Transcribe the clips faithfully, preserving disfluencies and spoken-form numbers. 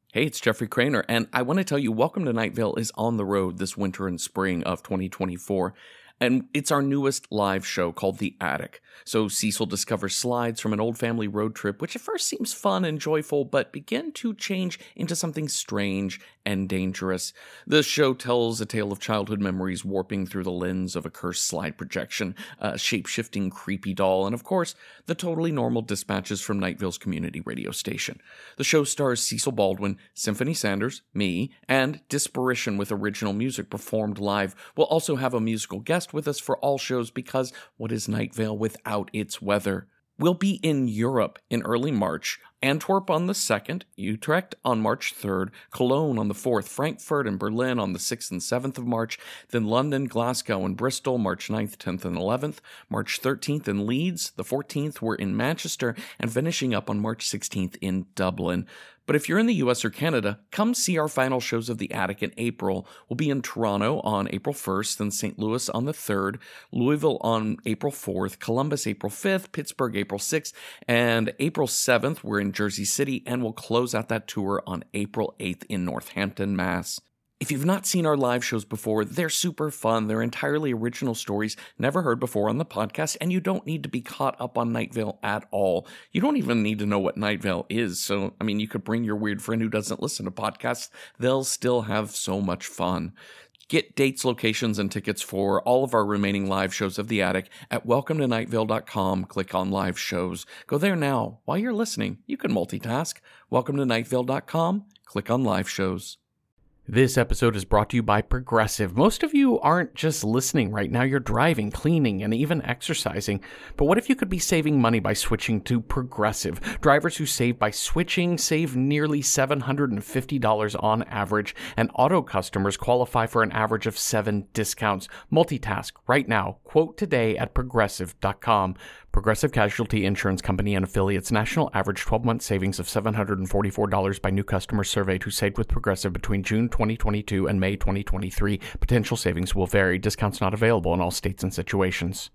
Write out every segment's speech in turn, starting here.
Hey, it's Jeffrey Craner, and I want to tell you, Welcome to Night Vale is on the road this winter and spring of twenty twenty-four, and it's our newest live show called The Attic. So Cecil discovers slides from an old family road trip, which at first seems fun and joyful, but begin to change into something strange and dangerous. The show tells a tale of childhood memories warping through the lens of a cursed slide projection, a shape-shifting creepy doll, and of course, the totally normal dispatches from Night Vale's community radio station. The show stars Cecil Baldwin, Symphony Sanders, me, and Disparition with original music performed live. We'll also have a musical guest with us for all shows because what is Night Vale without its weather? We'll be in Europe in early March, Antwerp on the second, Utrecht on March third, Cologne on the fourth, Frankfurt and Berlin on the sixth and seventh of March, then London, Glasgow, and Bristol March ninth, tenth, and eleventh, March thirteenth in Leeds, the fourteenth we're in Manchester, and finishing up on March sixteenth in Dublin. But if you're in the U S or Canada, come see our final shows of The Attic in April. We'll be in Toronto on April first, then Saint Louis on the third, Louisville on April fourth, Columbus April fifth, Pittsburgh April sixth, and April seventh we're in Jersey City, and we'll close out that tour on April eighth in Northampton, Mass. If you've not seen our live shows before, they're super fun. They're entirely original stories never heard before on the podcast, and you don't need to be caught up on Night Vale at all. You don't even need to know what Night Vale is. So, I mean, you could bring your weird friend who doesn't listen to podcasts. They'll still have so much fun. Get dates, locations, and tickets for all of our remaining live shows of The Attic at welcome to night vale dot com. Click on live shows. Go there now. While you're listening, you can multitask. welcome to night vale dot com. Click on live shows. This episode is brought to you by Progressive. Most of you aren't just listening right now. You're driving, cleaning, and even exercising. But what if you could be saving money by switching to Progressive? Drivers who save by switching save nearly seven hundred fifty dollars on average, and auto customers qualify for an average of seven discounts. Multitask right now. Quote today at progressive dot com. Progressive Casualty Insurance Company and affiliates. National average twelve-month savings of seven hundred forty-four dollars by new customers surveyed who saved with Progressive between June twenty twenty-two and May twenty twenty-three. Potential savings will vary. Discounts not available in all states and situations.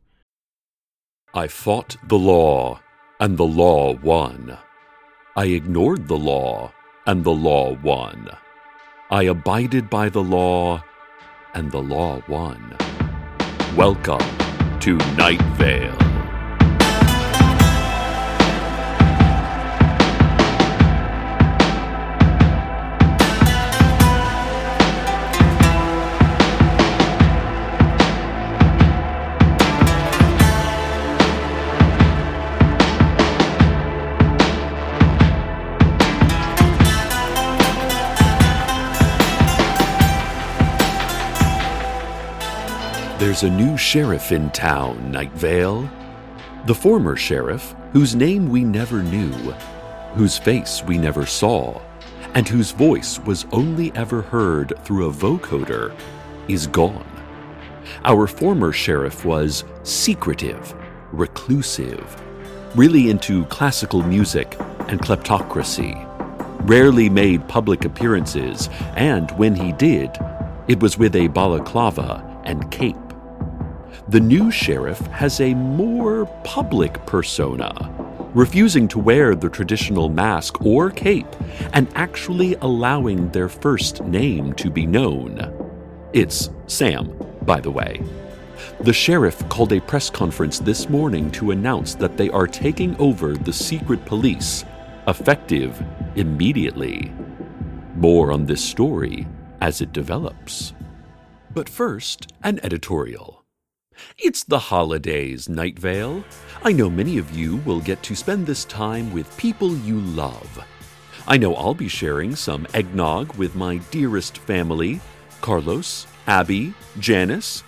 I fought the law, and the law won. I ignored the law, and the law won. I abided by the law, and the law won. Welcome to Night Vale. There's a new sheriff in town, Night Vale. The former sheriff, whose name we never knew, whose face we never saw, and whose voice was only ever heard through a vocoder, is gone. Our former sheriff was secretive, reclusive, really into classical music and kleptocracy, rarely made public appearances, and when he did, it was with a balaclava and cape. The new sheriff has a more public persona, refusing to wear the traditional mask or cape and actually allowing their first name to be known. It's Sam, by the way. The sheriff called a press conference this morning to announce that they are taking over the secret police, effective immediately. More on this story as it develops. But first, an editorial. It's the holidays, Night Vale. I know many of you will get to spend this time with people you love. I know I'll be sharing some eggnog with my dearest family, Carlos, Abby, Janice,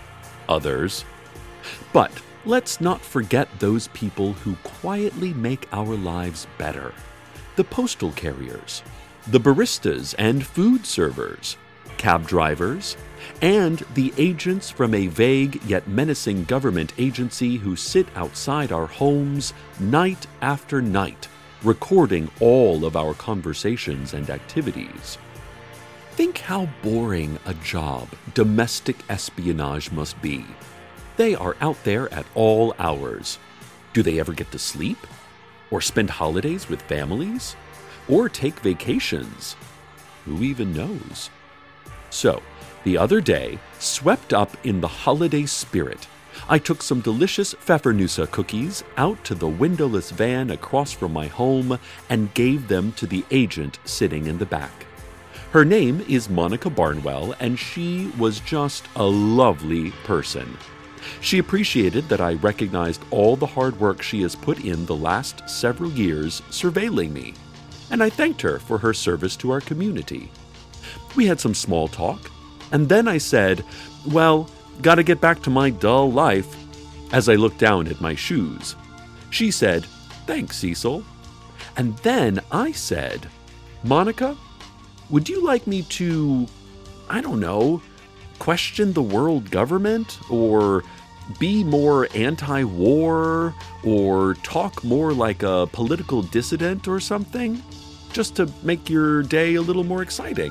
others. But let's not forget those people who quietly make our lives better. The postal carriers, the baristas and food servers, cab drivers, and the agents from a vague yet menacing government agency who sit outside our homes night after night, recording all of our conversations and activities. Think how boring a job domestic espionage must be. They are out there at all hours. Do they ever get to sleep? Or spend holidays with families? or take vacations. Who even knows? So, the other day, swept up in the holiday spirit, I took some delicious Pfeffernusse cookies out to the windowless van across from my home and gave them to the agent sitting in the back. Her name is Monica Barnwell, and she was just a lovely person. She appreciated that I recognized all the hard work she has put in the last several years surveilling me, and I thanked her for her service to our community. We had some small talk, and then I said, well, gotta get back to my dull life, as I looked down at my shoes. She said, thanks, Cecil. And then I said, Monica, would you like me to, I don't know, question the world government, or be more anti-war, or talk more like a political dissident or something, just to make your day a little more exciting?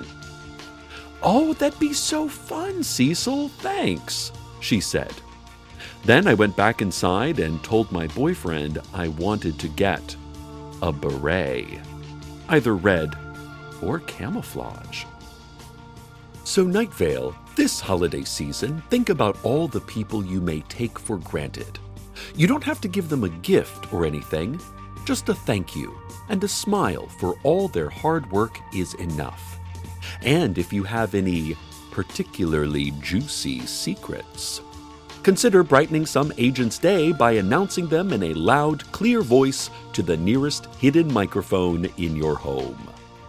Oh, that'd be so fun, Cecil, thanks, she said. Then I went back inside and told my boyfriend I wanted to get a beret, either red or camouflage. So Night Vale, this holiday season, think about all the people you may take for granted. You don't have to give them a gift or anything, just a thank you and a smile for all their hard work is enough. And if you have any particularly juicy secrets, consider brightening some agent's day by announcing them in a loud, clear voice to the nearest hidden microphone in your home.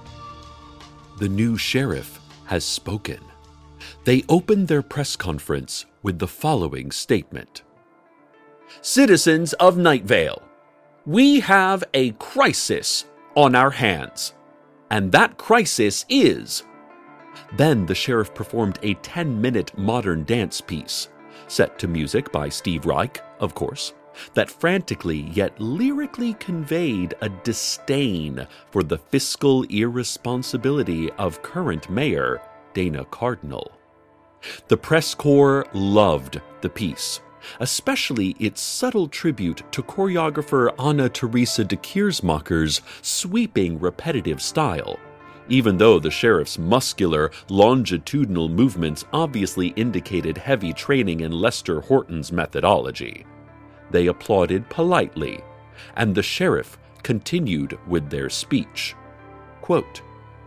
The new sheriff has spoken. They opened their press conference with the following statement. Citizens of Night Vale, we have a crisis on our hands, and that crisis is... Then the sheriff performed a ten-minute modern dance piece, set to music by Steve Reich, of course, that frantically yet lyrically conveyed a disdain for the fiscal irresponsibility of current mayor Dana Cardinal. The press corps loved the piece, especially its subtle tribute to choreographer Anna Teresa de Keersmacher's sweeping repetitive style, even though the sheriff's muscular, longitudinal movements obviously indicated heavy training in Lester Horton's methodology. They applauded politely, and the sheriff continued with their speech. Quote,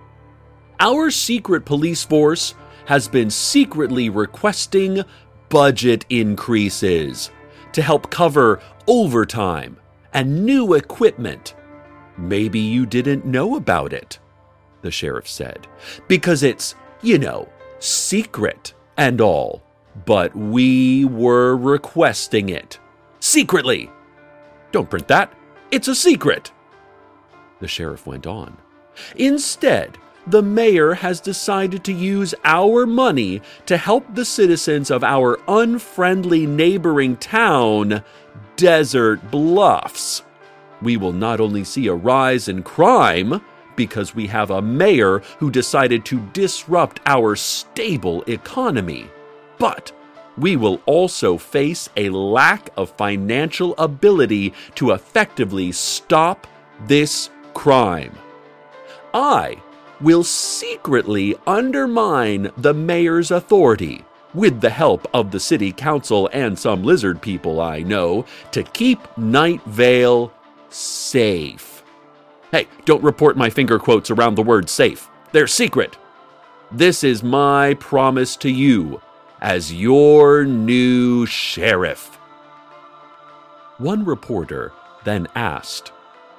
our secret police force has been secretly requesting budget increases to help cover overtime and new equipment. Maybe you didn't know about it, the sheriff said, because it's, you know, secret and all, but we were requesting it. Secretly! Don't print that. It's a secret. The sheriff went on. Instead, the mayor has decided to use our money to help the citizens of our unfriendly neighboring town, Desert Bluffs. We will not only see a rise in crime, because we have a mayor who decided to disrupt our stable economy, but we will also face a lack of financial ability to effectively stop this crime. I will secretly undermine the mayor's authority, with the help of the city council and some lizard people I know, to keep Night Vale safe. Hey, don't report my finger quotes around the word safe. They're secret. This is my promise to you as your new sheriff. One reporter then asked,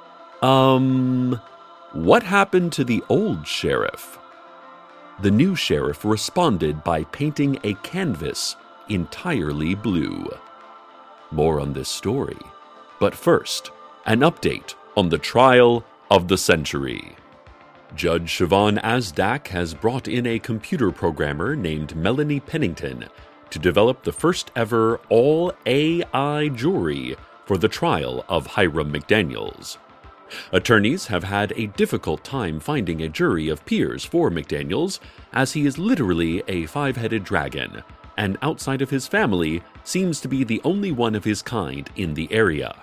Um, what happened to the old sheriff? The new sheriff responded by painting a canvas entirely blue. More on this story. But first, an update on the trial of the century. Judge Siobhan Asdak has brought in a computer programmer named Melanie Pennington to develop the first ever all-A I jury for the trial of Hiram McDaniels. Attorneys have had a difficult time finding a jury of peers for McDaniels, as he is literally a five-headed dragon, and outside of his family, seems to be the only one of his kind in the area.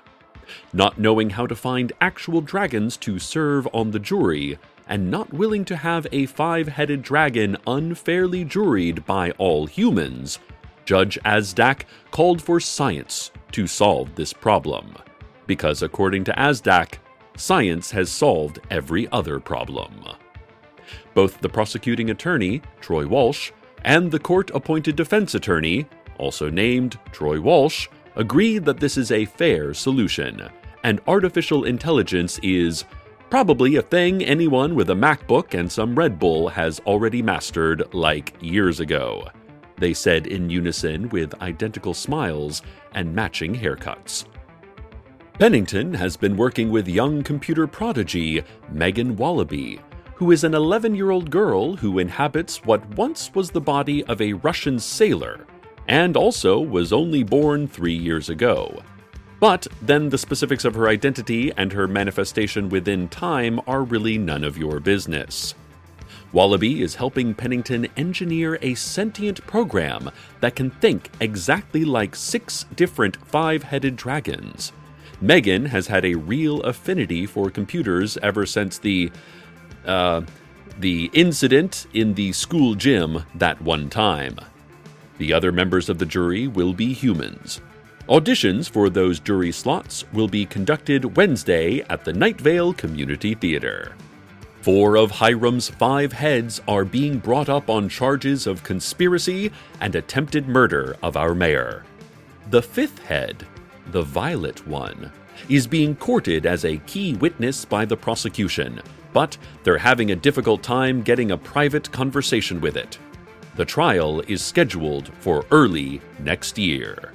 not knowing how to find actual dragons to serve on the jury, and not willing to have a five-headed dragon unfairly juried by all humans, Judge Azdak called for science to solve this problem. Because according to Azdak, science has solved every other problem. Both the prosecuting attorney, Troy Walsh, and the court-appointed defense attorney, also named Troy Walsh, agreed that this is a fair solution, and artificial intelligence is probably a thing anyone with a MacBook and some Red Bull has already mastered like years ago, they said in unison with identical smiles and matching haircuts. Pennington has been working with young computer prodigy Megan Wallaby, who is an eleven-year-old girl who inhabits what once was the body of a Russian sailor, and also was only born three years ago. But then the specifics of her identity and her manifestation within time are really none of your business. Wallaby is helping Pennington engineer a sentient program that can think exactly like six different five-headed dragons. Megan has had a real affinity for computers ever since the, uh, the incident in the school gym that one time. The other members of the jury will be humans. Auditions for those jury slots will be conducted Wednesday at the Night Vale Community Theater. Four of Hiram's five heads are being brought up on charges of conspiracy and attempted murder of our mayor. The fifth head, the Violet one, is being courted as a key witness by the prosecution, but they're having a difficult time getting a private conversation with it. The trial is scheduled for early next year.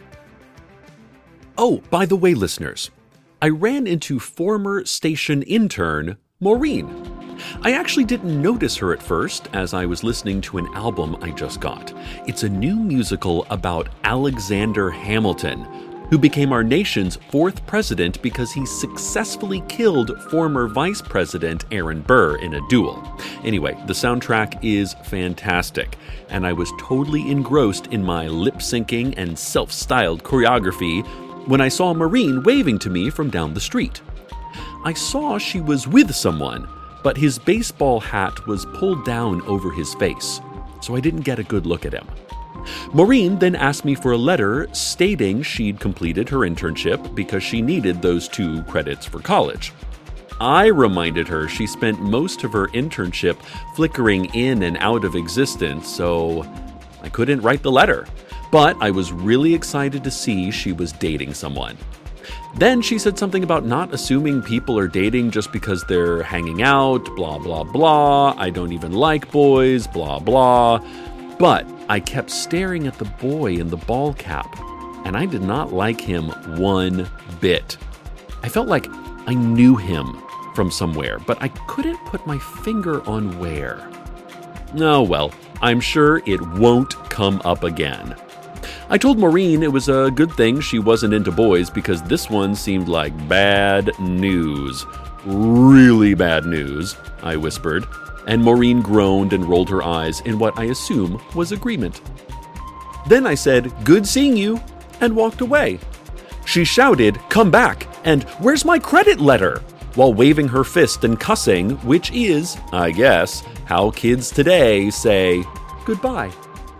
Oh, by the way, listeners, I ran into former station intern Maureen. I actually didn't notice her at first as I was listening to an album I just got. It's a new musical about Alexander Hamilton, who became our nation's fourth president because he successfully killed former Vice President Aaron Burr in a duel. Anyway, the soundtrack is fantastic, and I was totally engrossed in my lip-syncing and self-styled choreography when I saw Maureen waving to me from down the street. I saw she was with someone, but his baseball hat was pulled down over his face, so I didn't get a good look at him. Maureen then asked me for a letter stating she'd completed her internship because she needed those two credits for college. I reminded her she spent most of her internship flickering in and out of existence, so I couldn't write the letter. But I was really excited to see she was dating someone. Then she said something about not assuming people are dating just because they're hanging out, blah, blah, blah. I don't even like boys, blah, blah. But I kept staring at the boy in the ball cap, and I did not like him one bit. I felt like I knew him from somewhere, but I couldn't put my finger on where. Oh well, I'm sure it won't come up again. I told Maureen it was a good thing she wasn't into boys because this one seemed like bad news. Really bad news, I whispered, and Maureen groaned and rolled her eyes in what I assume was agreement. Then I said, "Good seeing you," and walked away. She shouted, "Come back," and "Where's my credit letter?" while waving her fist and cussing, which is, I guess, how kids today say goodbye.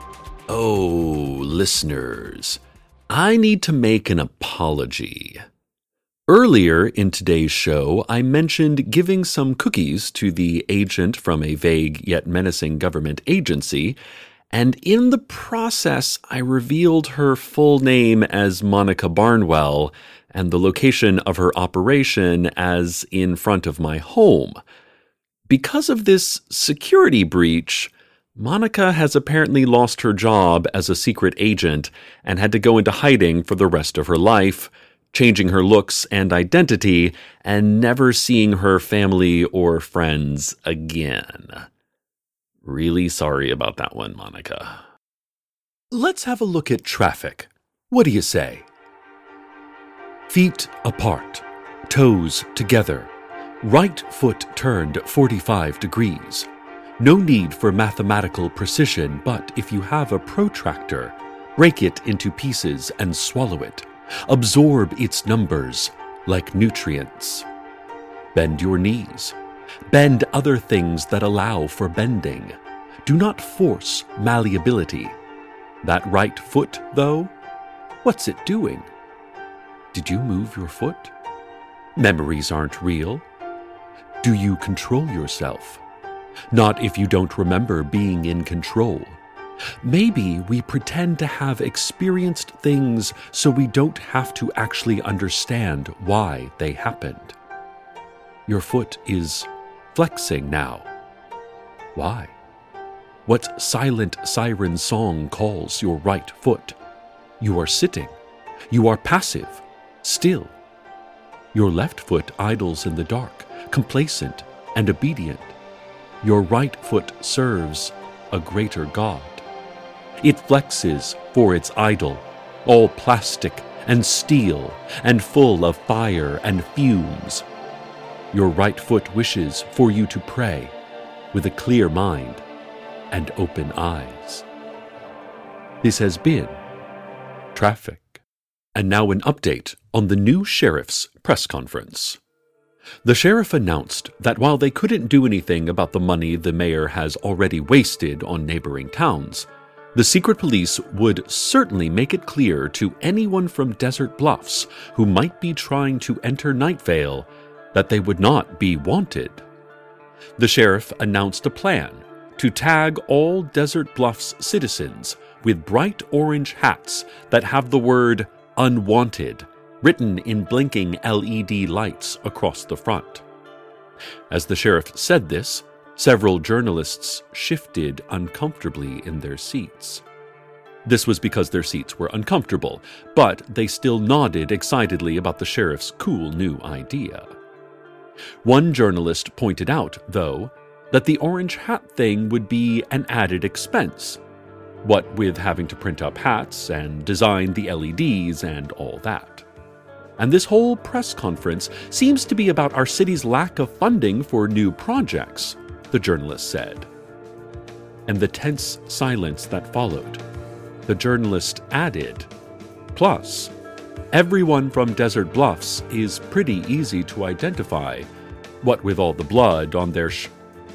Oh, listeners, I need to make an apology. Earlier in today's show, I mentioned giving some cookies to the agent from a vague yet menacing government agency, and in the process, I revealed her full name as Monica Barnwell and the location of her operation as in front of my home. Because of this security breach, Monica has apparently lost her job as a secret agent and had to go into hiding for the rest of her life, changing her looks and identity and never seeing her family or friends again. Really sorry about that one, Monica. Let's have a look at traffic. What do you say? Feet apart, toes together, right foot turned forty-five degrees. No need for mathematical precision, but if you have a protractor, break it into pieces and swallow it. Absorb its numbers. like nutrients. Bend your knees. Bend other things that allow for bending. Do not force malleability. That right foot, though, what's it doing? Did you move your foot? Memories aren't real. Do you control yourself? Not if you don't remember being in control. Maybe we pretend to have experienced things so we don't have to actually understand why they happened. Your foot is flexing now. Why? What silent siren song calls your right foot? You are sitting. You are passive, still. Your left foot idles in the dark, complacent and obedient. Your right foot serves a greater God. It flexes for its idol, all plastic and steel and full of fire and fumes. Your right foot wishes for you to pray with a clear mind and open eyes. This has been Traffic. And now an update on the new sheriff's press conference. The sheriff announced that while they couldn't do anything about the money the mayor has already wasted on neighboring towns, the secret police would certainly make it clear to anyone from Desert Bluffs who might be trying to enter Night Vale that they would not be wanted. The sheriff announced a plan to tag all Desert Bluffs citizens with bright orange hats that have the word "Unwanted" written in blinking L E D lights across the front. As the sheriff said this, several journalists shifted uncomfortably in their seats. This was because their seats were uncomfortable, but they still nodded excitedly about the sheriff's cool new idea. One journalist pointed out, though, that the orange hat thing would be an added expense, what with having to print up hats and design the L E Ds and all that. And this whole press conference seems to be about our city's lack of funding for new projects, the journalist said. And the tense silence that followed, the journalist added, "Plus, everyone from Desert Bluffs is pretty easy to identify, what with all the blood on their sh..."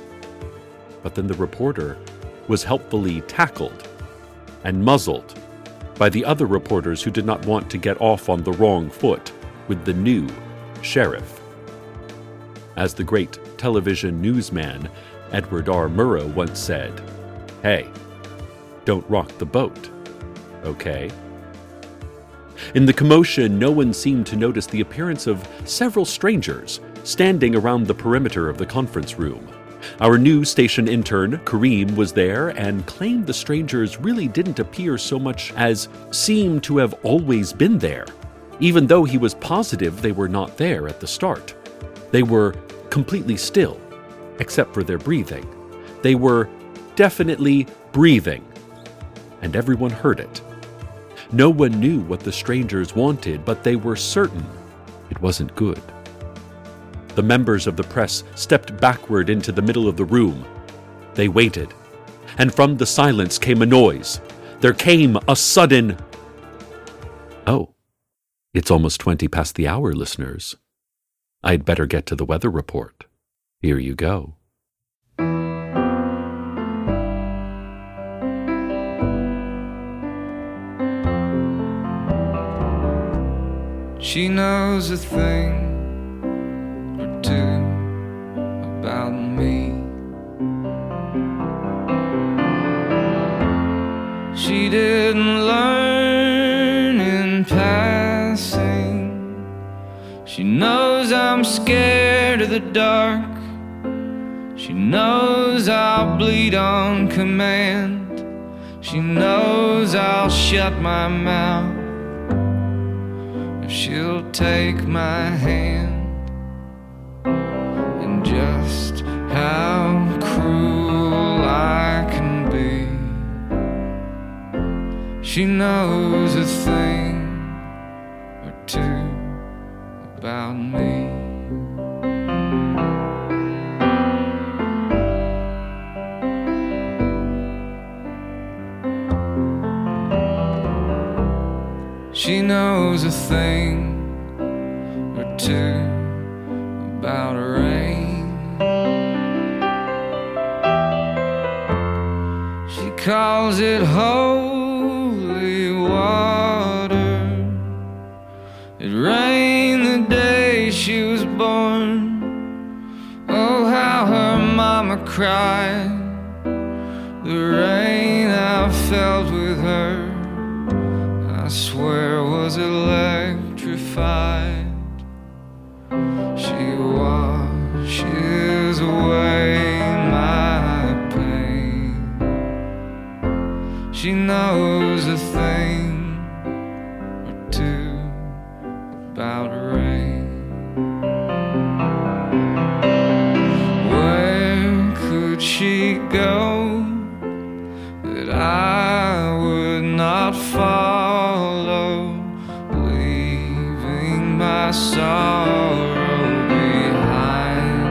But then the reporter was helpfully tackled and muzzled by the other reporters who did not want to get off on the wrong foot with the new sheriff. As the great television newsman Edward R. Murrow once said, "Hey, don't rock the boat, okay?" In the commotion, no one seemed to notice the appearance of several strangers standing around the perimeter of the conference room. Our new station intern, Kareem, was there and claimed the strangers really didn't appear so much as seem to have always been there, even though he was positive they were not there at the start. They were completely still, except for their breathing. They were definitely breathing, and everyone heard it. No one knew what the strangers wanted, but they were certain it wasn't good. The members of the press stepped backward into the middle of the room. They waited, and from the silence came a noise. There came a sudden... Oh, it's almost twenty past the hour, listeners. I'd better get to the weather report. Here you go. She knows a thing or two about me. She didn't learn in passing. She knows I'm scared of the dark. She knows I'll bleed on command. She knows I'll shut my mouth. She'll take my hand, and just how cruel I can be. She knows a thing or two about me. She knows a thing or or two about rain. She calls it holy water. It rained the day she was born. Oh, how her mama cried. The rain I felt with her, I swear, was electrified. She washes away my pain. She knows a thing or two about rain. Where could she go that I would not follow, leaving my sorrow behind?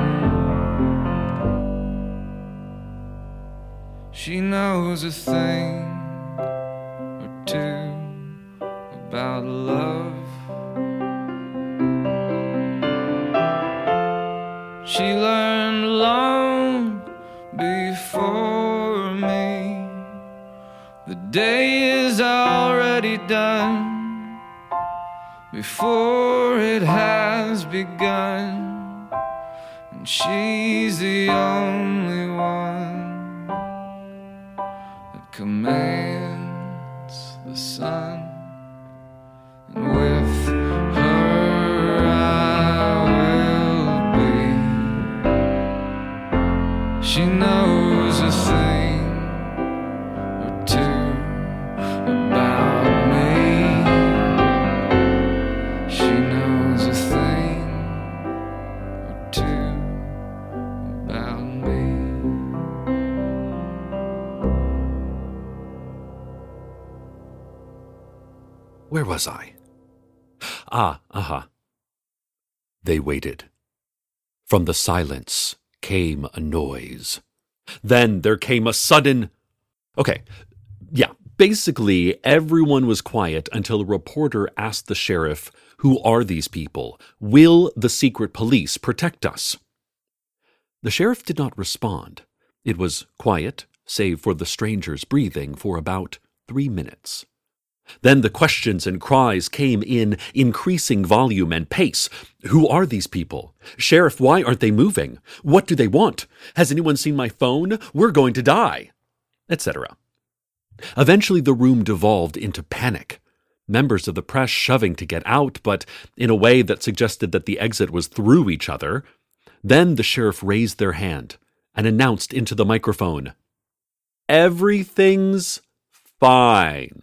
She knows a thing or two about love. She learned long before me. The day is already done before it has begun, and she's the only one that commands the sun. And with her I will be. She knows a thing or two about me. She knows a thing or two about me. Where was I? Ah, aha. Uh-huh. They waited. From the silence came a noise. Then there came a sudden... Okay, yeah, basically everyone was quiet until a reporter asked the sheriff, "Who are these people? Will the secret police protect us?" The sheriff did not respond. It was quiet, save for the stranger's breathing, for about three minutes. Then the questions and cries came in increasing volume and pace. "Who are these people? Sheriff, why aren't they moving? What do they want? Has anyone seen my phone? We're going to die," et cetera. Eventually the room devolved into panic. Members of the press shoving to get out, but in a way that suggested that the exit was through each other. Then the sheriff raised their hand and announced into the microphone, "Everything's fine."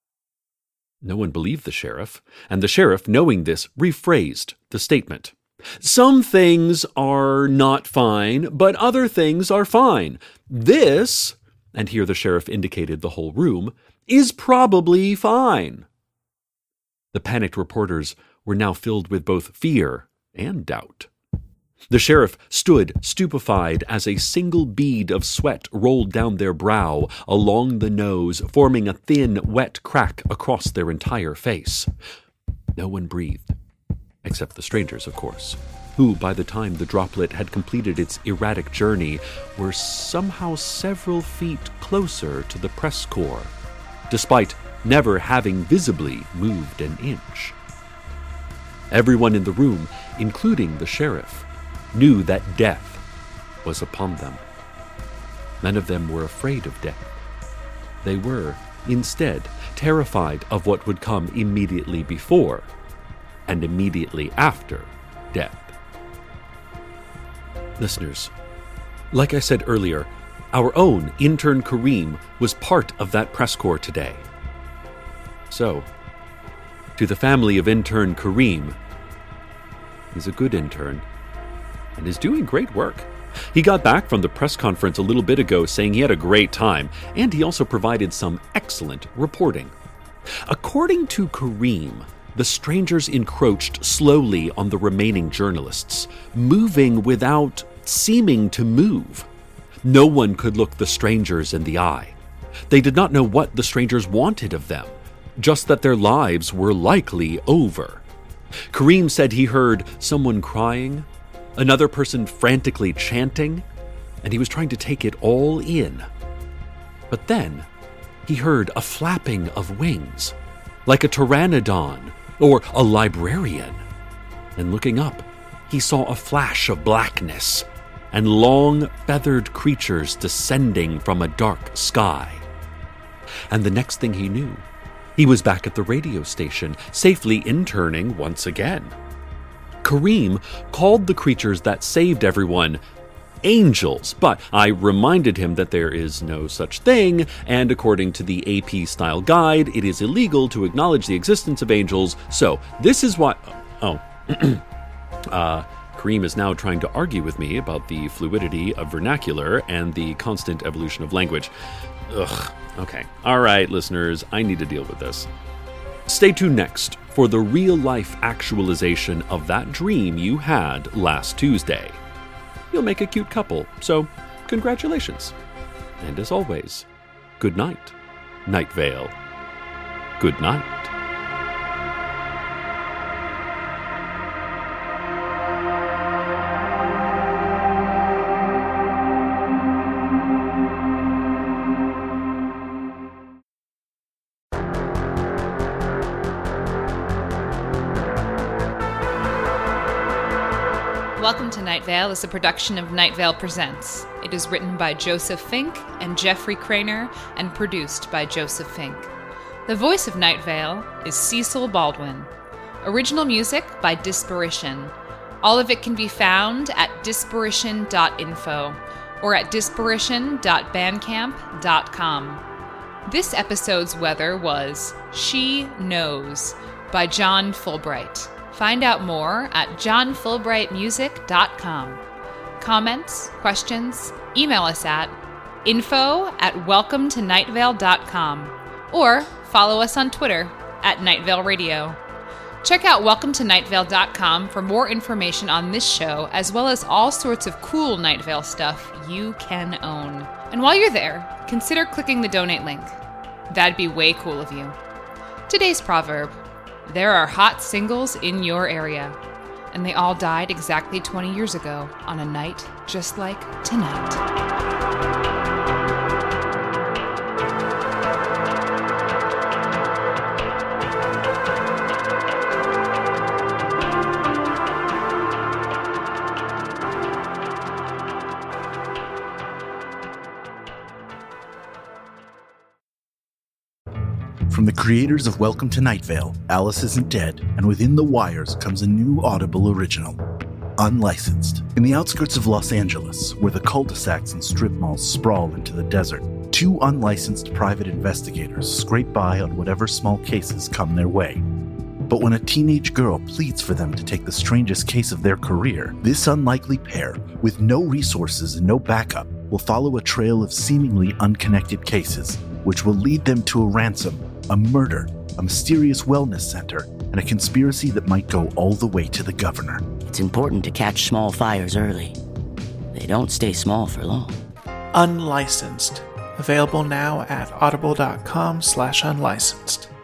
No one believed the sheriff, and the sheriff, knowing this, rephrased the statement. "Some things are not fine, but other things are fine. This," and here the sheriff indicated the whole room, "is probably fine." The panicked reporters were now filled with both fear and doubt. The sheriff stood stupefied as a single bead of sweat rolled down their brow, along the nose, forming a thin, wet crack across their entire face. No one breathed, except the strangers, of course, who, by the time the droplet had completed its erratic journey, were somehow several feet closer to the press corps, despite never having visibly moved an inch. Everyone in the room, including the sheriff, knew that death was upon them. None of them were afraid of death. They were, instead, terrified of what would come immediately before and immediately after death. Listeners, like I said earlier, our own intern Kareem was part of that press corps today. So, to the family of intern Kareem, he's a good intern and is doing great work. He got back from the press conference a little bit ago saying he had a great time, and he also provided some excellent reporting. According to Kareem, the strangers encroached slowly on the remaining journalists, moving without seeming to move. No one could look the strangers in the eye. They did not know what the strangers wanted of them, just that their lives were likely over. Kareem said he heard someone crying, another person frantically chanting, and he was trying to take it all in. But then he heard a flapping of wings, like a pteranodon or a librarian. And looking up, he saw a flash of blackness and long feathered creatures descending from a dark sky. And the next thing he knew, he was back at the radio station, safely interning once again. Kareem called the creatures that saved everyone angels, but I reminded him that there is no such thing, and according to the A P-style guide, it is illegal to acknowledge the existence of angels, so this is why... Oh. uh, Kareem is now trying to argue with me about the fluidity of vernacular and the constant evolution of language. Ugh. Okay. All right, listeners, I need to deal with this. Stay tuned next for the real-life actualization of that dream you had last Tuesday. You'll make a cute couple, so congratulations. And as always, good night, Night Vale. Good night. Welcome to Night Vale is a production of Night Vale Presents. It is written by Joseph Fink and Jeffrey Craner and produced by Joseph Fink. The voice of Night Vale is Cecil Baldwin. Original music by Disparition. All of it can be found at disparition dot info or at disparition dot bandcamp dot com. This episode's weather was She Knows by John Fulbright. Find out more at john fulbright music dot com. Comments, questions, email us at info at welcome to night vale dot com or follow us on Twitter at Night Vale Radio. Check out welcome to night vale dot com for more information on this show, as well as all sorts of cool Night Vale stuff you can own. And while you're there, consider clicking the donate link. That'd be way cool of you. Today's proverb: there are hot singles in your area, and they all died exactly twenty years ago on a night just like tonight. From the creators of Welcome to Night Vale, Alice Isn't Dead, and Within the Wires comes a new Audible original, Unlicensed. In the outskirts of Los Angeles, where the cul-de-sacs and strip malls sprawl into the desert, two unlicensed private investigators scrape by on whatever small cases come their way. But when a teenage girl pleads for them to take the strangest case of their career, this unlikely pair, with no resources and no backup, will follow a trail of seemingly unconnected cases, which will lead them to a ransom, a murder, a mysterious wellness center, and a conspiracy that might go all the way to the governor. It's important to catch small fires early. They don't stay small for long. Unlicensed. Available now at audible dot com slash unlicensed.